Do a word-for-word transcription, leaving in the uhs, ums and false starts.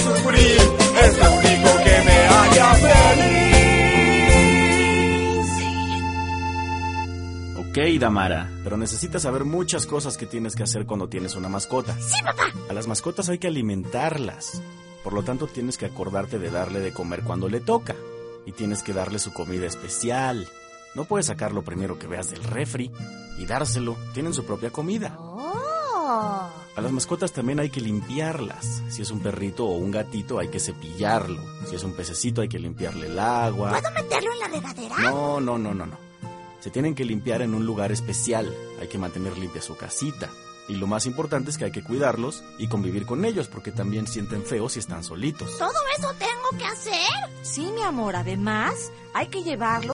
sufrir, es lo único que me haría feliz. Ok, Damara, pero necesitas saber muchas cosas que tienes que hacer cuando tienes una mascota. Sí, papá. A las mascotas hay que alimentarlas. Por lo tanto, tienes que acordarte de darle de comer cuando le toca. Y tienes que darle su comida especial. No puedes sacar lo primero que veas del refri y dárselo. Tienen su propia comida. Oh. A las mascotas también hay que limpiarlas. Si es un perrito o un gatito, hay que cepillarlo. Si es un pececito, hay que limpiarle el agua. ¿Puedo meterlo en la regadera? No, no, no, no, no. Se tienen que limpiar en un lugar especial. Hay que mantener limpia su casita. Y lo más importante es que hay que cuidarlos y convivir con ellos, porque también sienten feo si están solitos. ¿Todo eso tengo que hacer? Sí, mi amor, además hay que llevarlo